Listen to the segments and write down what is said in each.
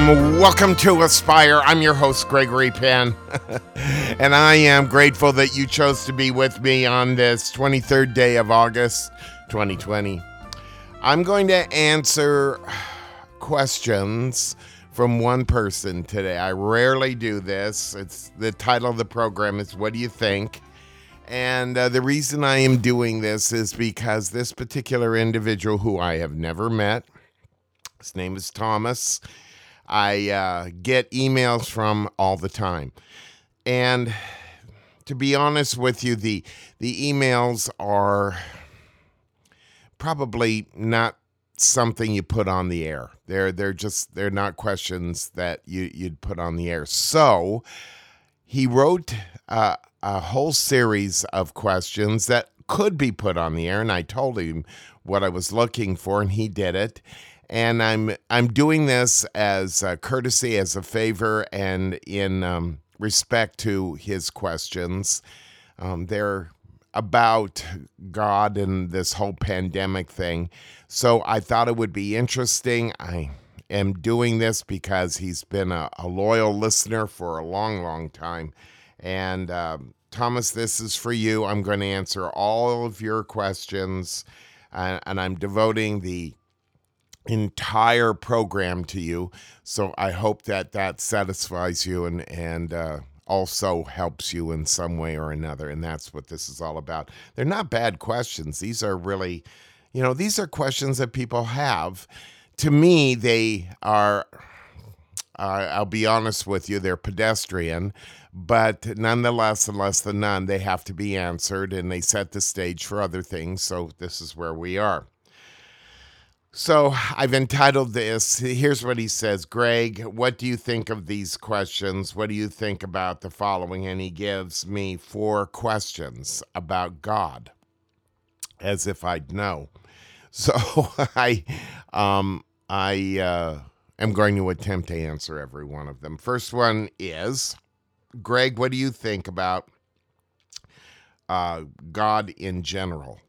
Welcome to Aspire. I'm your host, Gregory Penn, and I am grateful that you chose to be with me on this 23rd day of August, 2020. I'm going to answer questions from one person today. I rarely do this. It's the title of the program is What Do You Think? And the reason I am doing this is because this particular individual who I have never met, his name is Thomas, I get emails from all the time. And to be honest with you, the emails are probably not something you put on the air. They're not questions that you'd put on the air. So he wrote a whole series of questions that could be put on the air, and I told him what I was looking for, and he did it. And I'm doing this as a courtesy, as a favor, and in respect to his questions. They're about God and this whole pandemic thing. So I thought it would be interesting. I am doing this because he's been a loyal listener for a long, long time. And Thomas, this is for you. I'm going to answer all of your questions, and I'm devoting the entire program to you. So I hope that satisfies you and also helps you in some way or another. And that's what this is all about. They're not bad questions. These are really, these are questions that people have. To me, they are, I'll be honest with you, they're pedestrian, but nonetheless, and less than none, they have to be answered, and they set the stage for other things. So this is where we are. So I've entitled this, here's what he says: Greg, what do you think of these questions? What do you think about the following? And he gives me 4 questions about God, as if I'd know. So I am going to attempt to answer every one of them. First one is, Greg, what do you think about God in general?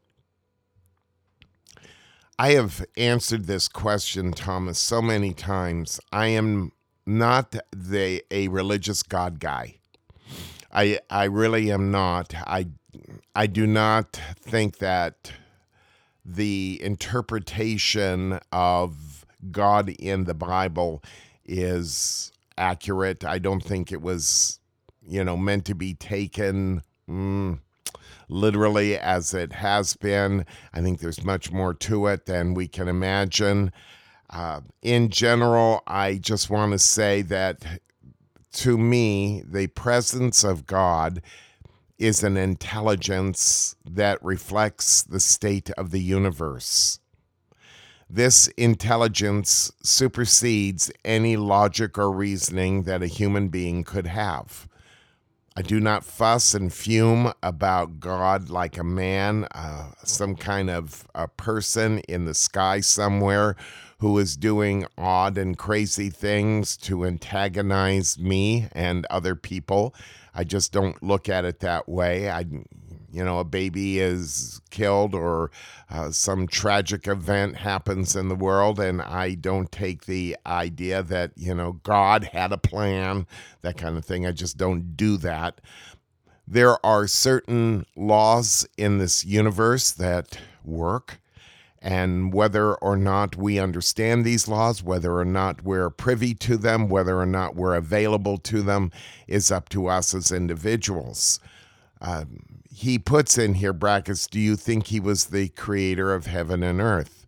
I have answered this question, Thomas, so many times. I am not a religious God guy. I really am not. I do not think that the interpretation of God in the Bible is accurate. I don't think it was, meant to be taken literally as it has been. I think there's much more to it than we can imagine. In general, I just want to say that to me, the presence of God is an intelligence that reflects the state of the universe. This intelligence supersedes any logic or reasoning that a human being could have. I do not fuss and fume about God like a man, some kind of a person in the sky somewhere who is doing odd and crazy things to antagonize me and other people. I just don't look at it that way. A baby is killed or some tragic event happens in the world, and I don't take the idea that, God had a plan, that kind of thing. I just don't do that. There are certain laws in this universe that work, and whether or not we understand these laws, whether or not we're privy to them, whether or not we're available to them, is up to us as individuals. He puts in here brackets, do you think he was the creator of heaven and earth?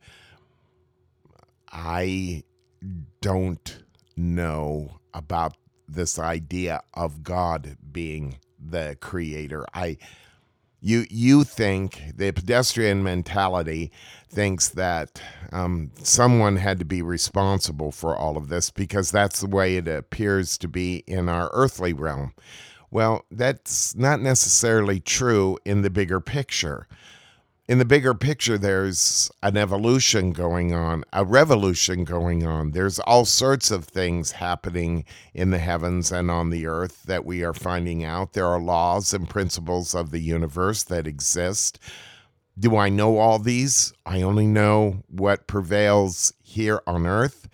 I don't know about this idea of God being the creator. You think the pedestrian mentality thinks that someone had to be responsible for all of this because that's the way it appears to be in our earthly realm. Well, that's not necessarily true in the bigger picture. In the bigger picture, there's an evolution going on, a revolution going on. There's all sorts of things happening in the heavens and on the earth that we are finding out. There are laws and principles of the universe that exist. Do I know all these? I only know what prevails here on earth.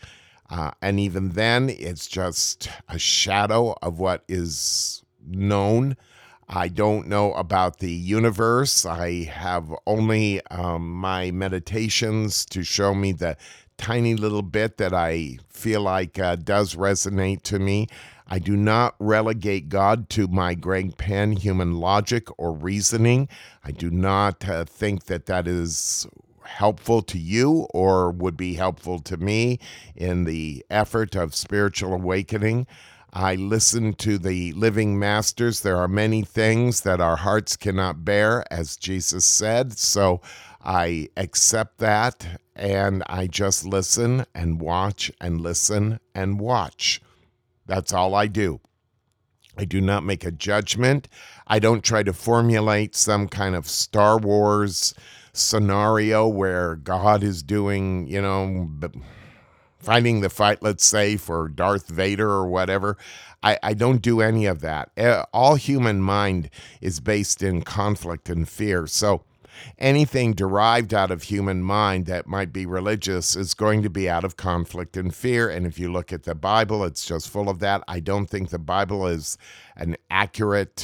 And even then, it's just a shadow of what is known. I don't know about the universe. I have only my meditations to show me the tiny little bit that I feel like does resonate to me. I do not relegate God to my Greg Penn human logic or reasoning. I do not think that that is helpful to you or would be helpful to me in the effort of spiritual awakening. I listen to the living masters. There are many things that our hearts cannot bear, as Jesus said. So I accept that and I just listen and watch and listen and watch. That's all I do. I do not make a judgment. I don't try to formulate some kind of Star Wars scenario where God is doing, fighting the fight, let's say, for Darth Vader or whatever. I don't do any of that. All human mind is based in conflict and fear. So anything derived out of human mind that might be religious is going to be out of conflict and fear. And if you look at the Bible, it's just full of that. I don't think the Bible is an accurate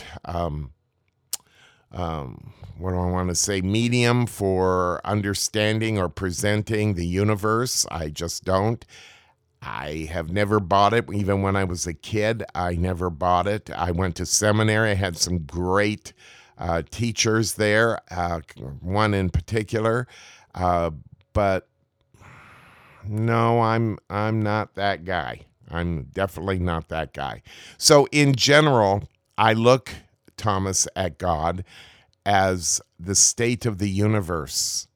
what do I want to say, medium for understanding or presenting the universe. I just don't. I have never bought it. Even when I was a kid, I never bought it. I went to seminary. I had some great teachers there, one in particular. But no, I'm not that guy. I'm definitely not that guy. So in general, I look, Thomas, at God as the state of the universe.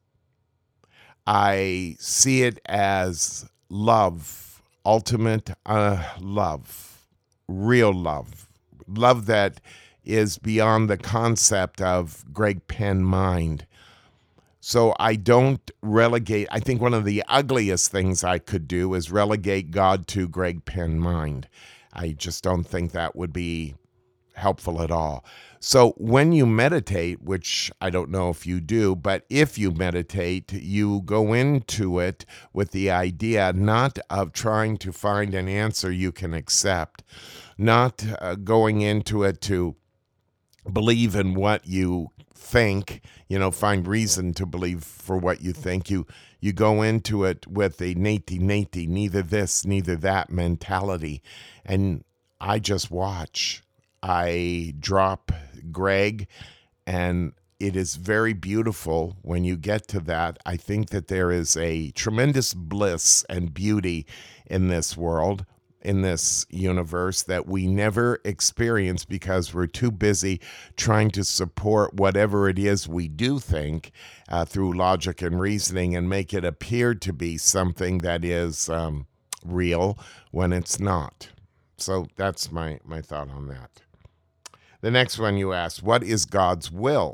I see it as love, ultimate love, real love that is beyond the concept of Greg Penn mind. So I don't relegate. I think one of the ugliest things I could do is relegate God to Greg Penn mind. I just don't think that would be helpful at all. So when you meditate, which I don't know if you do, but if you meditate, you go into it with the idea not of trying to find an answer you can accept, not going into it to believe in what you think, find reason to believe for what you think. You go into it with a nati, neither this, neither that mentality. And I just watch. I drop Greg, and it is very beautiful when you get to that. I think that there is a tremendous bliss and beauty in this world, in this universe, that we never experience because we're too busy trying to support whatever it is we do think through logic and reasoning and make it appear to be something that is real when it's not. So that's my thought on that. The next one you asked, what is God's will?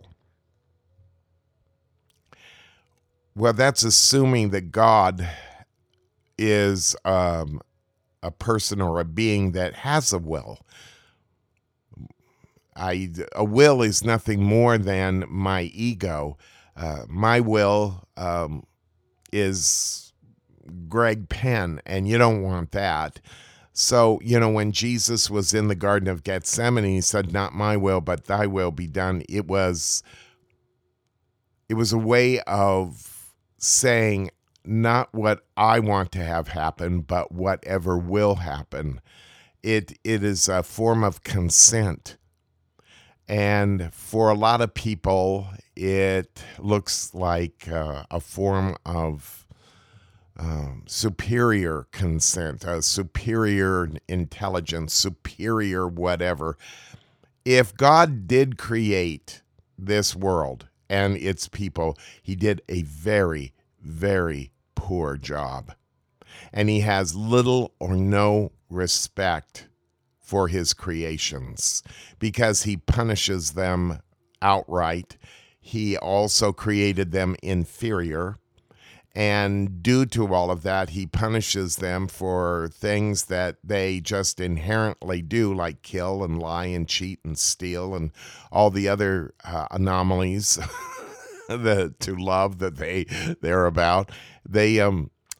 Well, that's assuming that God is a person or a being that has a will. A will is nothing more than my ego. My will is Greg Penn, and you don't want that. So, when Jesus was in the Garden of Gethsemane, he said, not my will, but thy will be done. It was a way of saying not what I want to have happen, but whatever will happen. It is a form of consent. And for a lot of people, it looks like a form of superior consent, superior intelligence, superior whatever. If God did create this world and its people, he did a very, very poor job. And he has little or no respect for his creations because he punishes them outright. He also created them inferior. And due to all of that, he punishes them for things that they just inherently do, like kill and lie and cheat and steal and all the other anomalies to love that they're about.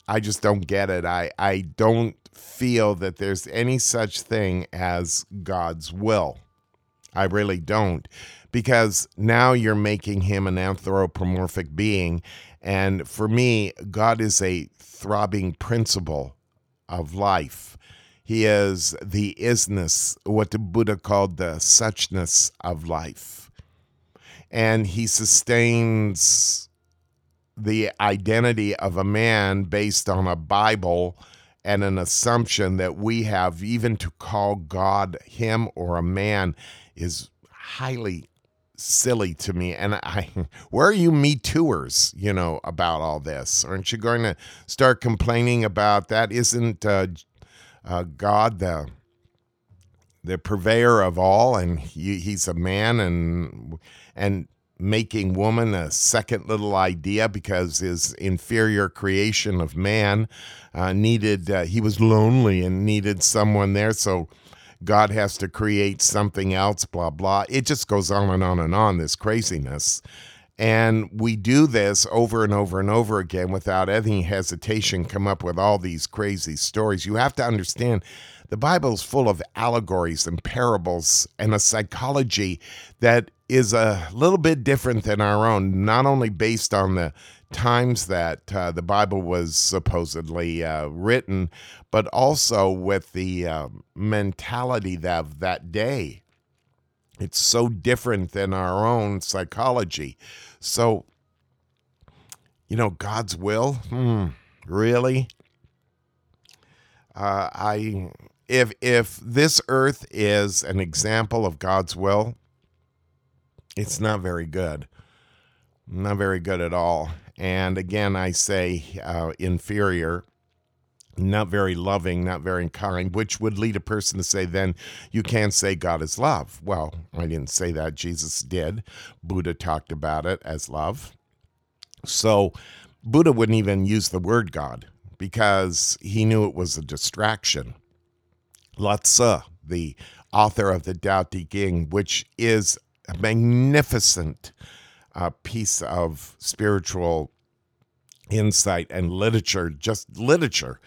I just don't get it. I don't feel that there's any such thing as God's will. I really don't. Because now you're making him an anthropomorphic being. And for me, God is a throbbing principle of life. He is the isness, what the Buddha called the suchness of life. And he sustains the identity of a man based on a Bible and an assumption that we have. Even to call God him or a man is highly silly to me. And where are you Me Tooers, about all this? Aren't you going to start complaining about that? Isn't God the purveyor of all, and he's a man, and making woman a second little idea because his inferior creation of man needed, he was lonely and needed someone there, so God has to create something else, blah, blah. It just goes on and on and on, this craziness. And we do this over and over and over again without any hesitation, come up with all these crazy stories. You have to understand the Bible's full of allegories and parables and a psychology that is a little bit different than our own, not only based on the times that the Bible was supposedly written, but also with the mentality of that day. It's so different than our own psychology. So, God's will, really? If this earth is an example of God's will, it's not very good. Not very good at all. And again, I say inferior, not very loving, not very kind, which would lead a person to say, then you can't say God is love. Well, I didn't say that. Jesus did. Buddha talked about it as love. So Buddha wouldn't even use the word God because he knew it was a distraction. Lao Tzu, the author of the Tao Te Ching, which is a magnificent piece of spiritual insight and literature, just literature.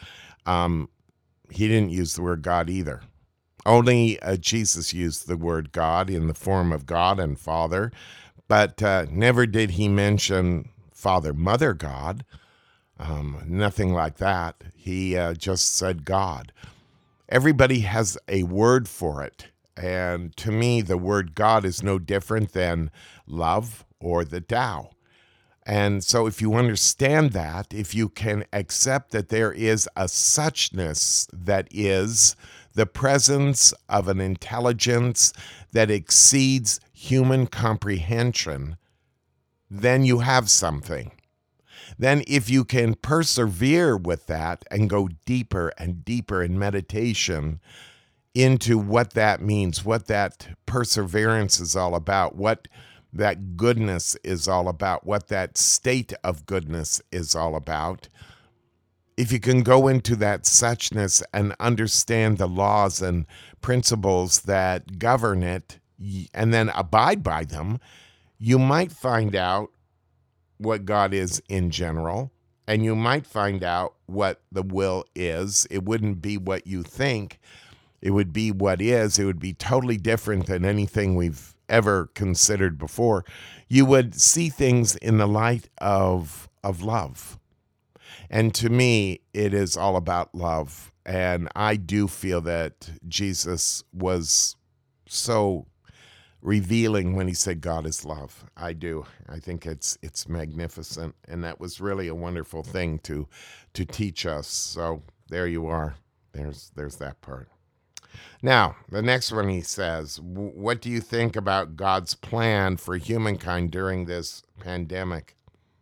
He didn't use the word God either. Only Jesus used the word God in the form of God and Father, but never did he mention Father, Mother, God. Nothing like that. He just said God. Everybody has a word for it. And to me, the word God is no different than love or the Tao. And so if you understand that, if you can accept that there is a suchness that is the presence of an intelligence that exceeds human comprehension, then you have something. Then if you can persevere with that and go deeper and deeper in meditation into what that means, what that perseverance is all about, what that goodness is all about, what that state of goodness is all about. If you can go into that suchness and understand the laws and principles that govern it and then abide by them, you might find out what God is in general, and you might find out what the will is. It wouldn't be what you think. It would be what is. It would be totally different than anything we've ever considered before. You would see things in the light of love. And to me, it is all about love. And I do feel that Jesus was so revealing when he said God is love. I do. I think it's magnificent. And that was really a wonderful thing to teach us. So there you are. There's that part. Now, the next one he says, what do you think about God's plan for humankind during this pandemic?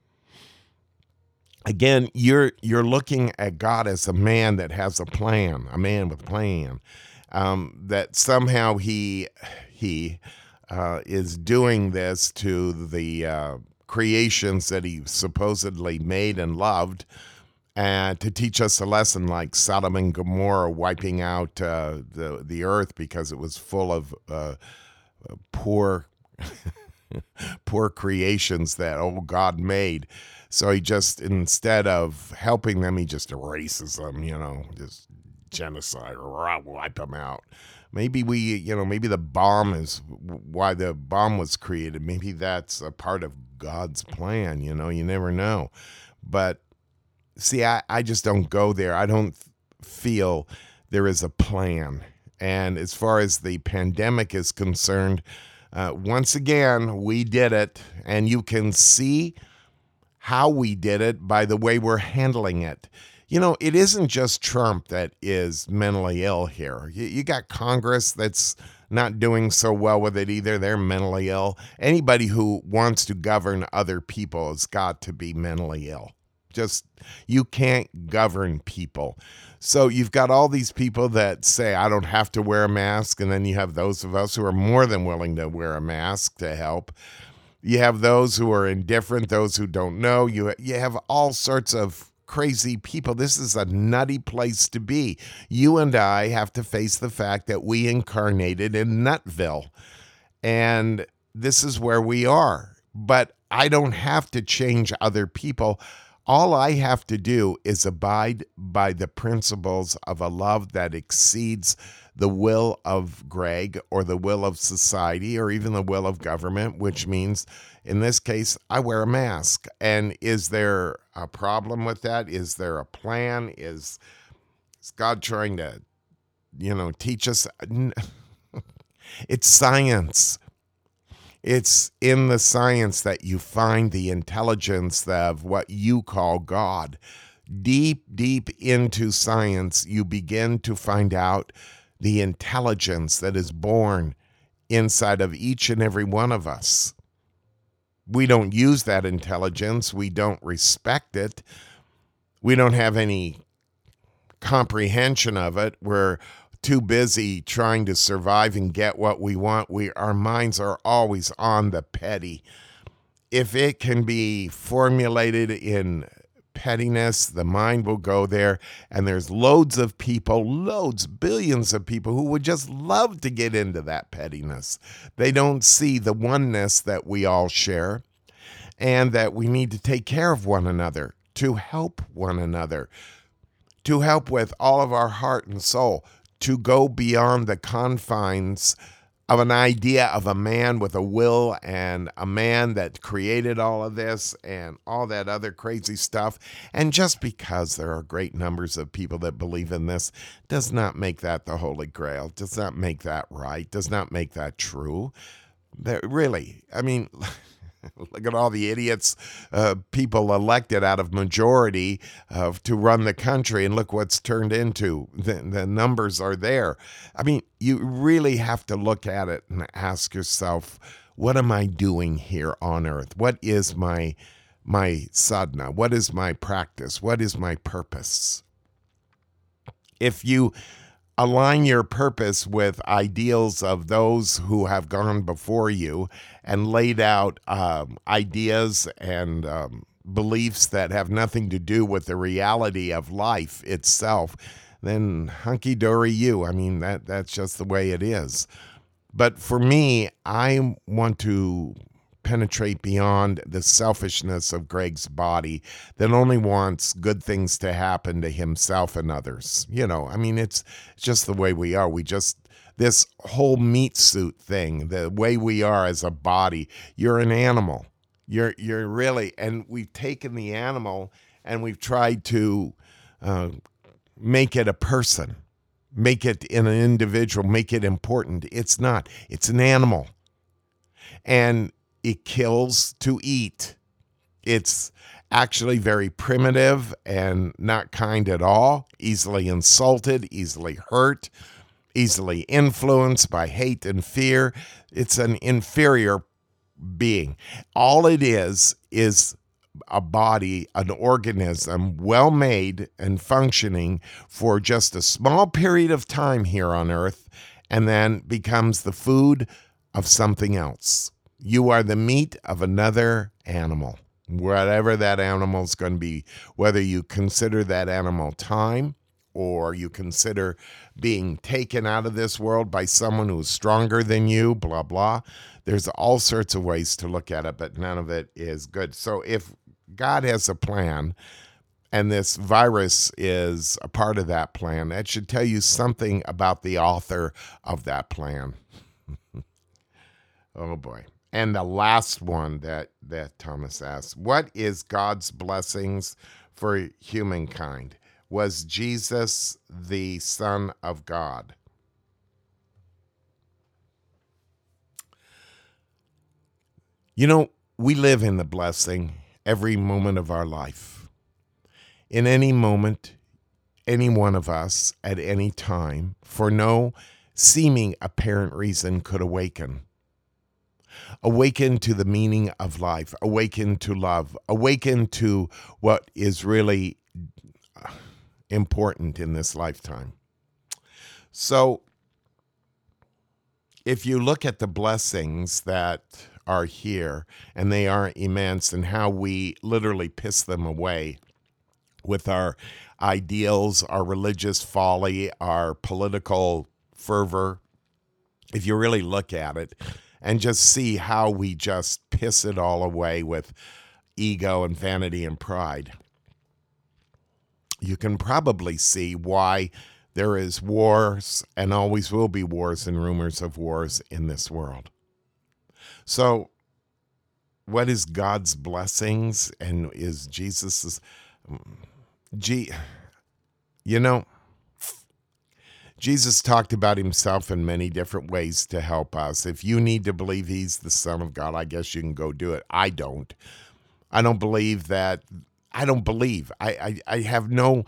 Again, you're looking at God as a man that has a plan, a man with a plan, that somehow he is doing this to the creations that he supposedly made and loved, and to teach us a lesson like Sodom and Gomorrah wiping out the earth because it was full of poor poor creations that old God made. So he just, instead of helping them, he just erases them, just genocide, wipe them out. Maybe maybe the bomb is why the bomb was created. Maybe that's a part of God's plan, you never know. But see, I just don't go there. I don't feel there is a plan. And as far as the pandemic is concerned, once again, we did it. And you can see how we did it by the way we're handling it. It isn't just Trump that is mentally ill here. You got Congress that's not doing so well with it either. They're mentally ill. Anybody who wants to govern other people has got to be mentally ill. Just, you can't govern people. So you've got all these people that say, I don't have to wear a mask. And then you have those of us who are more than willing to wear a mask to help. You have those who are indifferent, those who don't know. You have all sorts of crazy people. This is a nutty place to be. You and I have to face the fact that we incarnated in Nutville. And this is where we are. But I don't have to change other people. All I have to do is abide by the principles of a love that exceeds the will of Greg or the will of society or even the will of government, which means, in this case, I wear a mask. And is there a problem with that? Is there a plan? Is God trying to, teach us? It's science. It's in the science that you find the intelligence of what you call God. Deep, deep into science, you begin to find out the intelligence that is born inside of each and every one of us. We don't use that intelligence. We don't respect it. We don't have any comprehension of it. We're too busy trying to survive and get what we want. Our minds are always on the petty. If it can be formulated in pettiness, the mind will go there. And there's loads of people, billions of people who would just love to get into that pettiness. They don't see the oneness that we all share and that we need to take care of one another, to help one another, to help with all of our heart and soul, to go beyond the confines of an idea of a man with a will and a man that created all of this and all that other crazy stuff. And just because there are great numbers of people that believe in this does not make that the Holy Grail, does not make that right, does not make that true. Really, I mean, look at all the idiots, people elected out of majority to run the country, and look what's turned into. The numbers are there. I mean, you really have to look at it and ask yourself, what am I doing here on earth? What is my sadhana? What is my practice? What is my purpose? If you align your purpose with ideals of those who have gone before you and laid out ideas and beliefs that have nothing to do with the reality of life itself, then hunky-dory you. I mean, that's just the way it is. But for me, I want to penetrate beyond the selfishness of Greg's body that only wants good things to happen to himself and others. I mean, it's just the way we are. This whole meat suit thing, the way we are as a body, you're an animal. You're really, and we've taken the animal and we've tried to make it a person, make it an individual, make it important. It's not. It's an animal. And it kills to eat. It's actually very primitive and not kind at all, easily insulted, easily hurt, easily influenced by hate and fear. It's an inferior being. All it is a body, an organism, well made and functioning for just a small period of time here on Earth, and then becomes the food of something else. You are the meat of another animal, whatever that animal is going to be, whether you consider that animal time or you consider being taken out of this world by someone who's stronger than you, blah, blah. There's all sorts of ways to look at it, but none of it is good. So if God has a plan, and this virus is a part of that plan. That should tell you something about the author of that plan. Oh boy. And the last one that Thomas asked, what is God's blessings for humankind? Was Jesus the Son of God? You know, we live in the blessing every moment of our life. In any moment, any one of us at any time, for no seeming apparent reason, could awaken. Awaken to the meaning of life, awaken to love, awaken to what is really important in this lifetime. So, if you look at the blessings that are here, and they are immense, and how we literally piss them away with our ideals, our religious folly, our political fervor, if you really look at it and just see how we just piss it all away with ego and vanity and pride, you can probably see why there is wars and always will be wars and rumors of wars in this world. So, what is God's blessings and is Jesus's? You know, Jesus talked about himself in many different ways to help us. If you need to believe he's the Son of God, I guess you can go do it. I don't. I don't believe that. I don't believe. I have no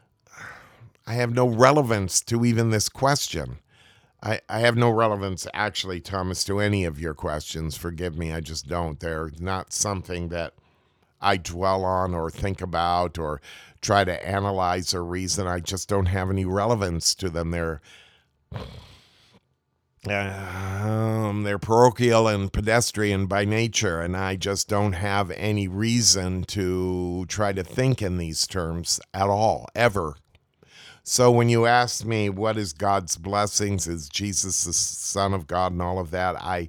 relevance to even this question. I have no relevance, actually, Thomas, to any of your questions. Forgive me, I just don't. They're not something that I dwell on or think about or try to analyze or reason. I just don't have any relevance to them. They're parochial and pedestrian by nature, and I just don't have any reason to try to think in these terms at all, ever. So when you ask me what is God's blessings, is Jesus the Son of God and all of that,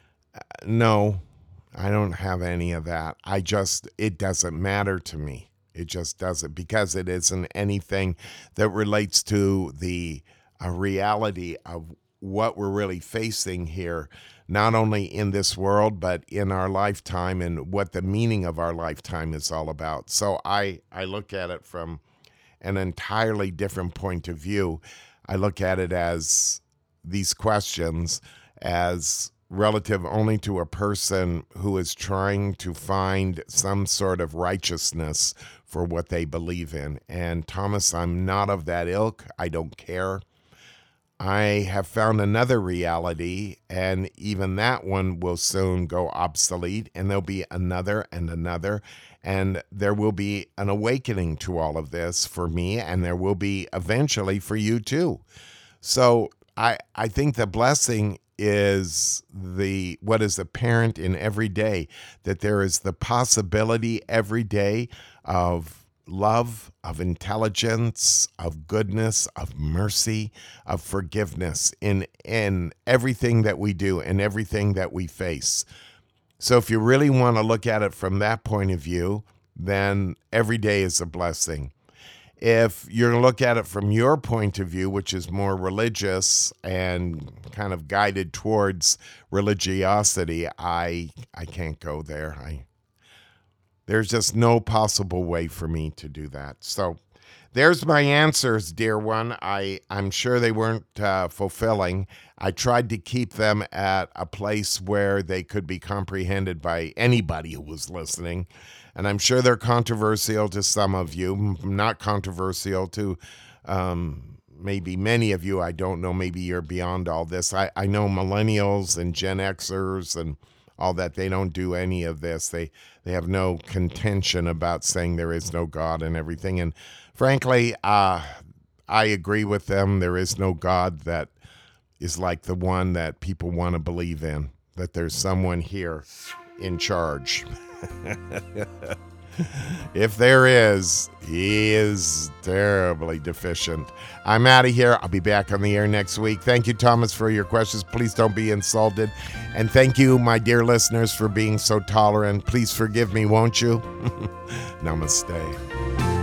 no, I don't have any of that. It doesn't matter to me. It just doesn't, because it isn't anything that relates to the reality of what we're really facing here, not only in this world, but in our lifetime, and what the meaning of our lifetime is all about. So I look at it from an entirely different point of view. I look at it as these questions as relative only to a person who is trying to find some sort of righteousness for what they believe in. And Thomas, I'm not of that ilk. I don't care. I have found another reality, and even that one will soon go obsolete, and there'll be another and another, and there will be an awakening to all of this for me, and there will be eventually for you too. So I think the blessing is what is apparent in every day, that there is the possibility every day of love, of intelligence, of goodness, of mercy, of forgiveness in everything that we do and everything that we face. So if you really want to look at it from that point of view, then every day is a blessing. If you're going to look at it from your point of view, which is more religious and kind of guided towards religiosity, I can't go there. There's just no possible way for me to do that. So there's my answers, dear one. I'm sure they weren't fulfilling. I tried to keep them at a place where they could be comprehended by anybody who was listening. And I'm sure they're controversial to some of you, not controversial to maybe many of you. I don't know. Maybe you're beyond all this. I know millennials and Gen Xers and all that, they don't do any of this. They have no contention about saying there is no God and everything. And frankly, I agree with them. There is no God that is like the one that people want to believe in, that there's someone here in charge. If there is, he is terribly deficient. I'm out of here. I'll be back on the air next week. Thank you, Thomas, for your questions. Please don't be insulted. And thank you, my dear listeners, for being so tolerant. Please forgive me, won't you? Namaste.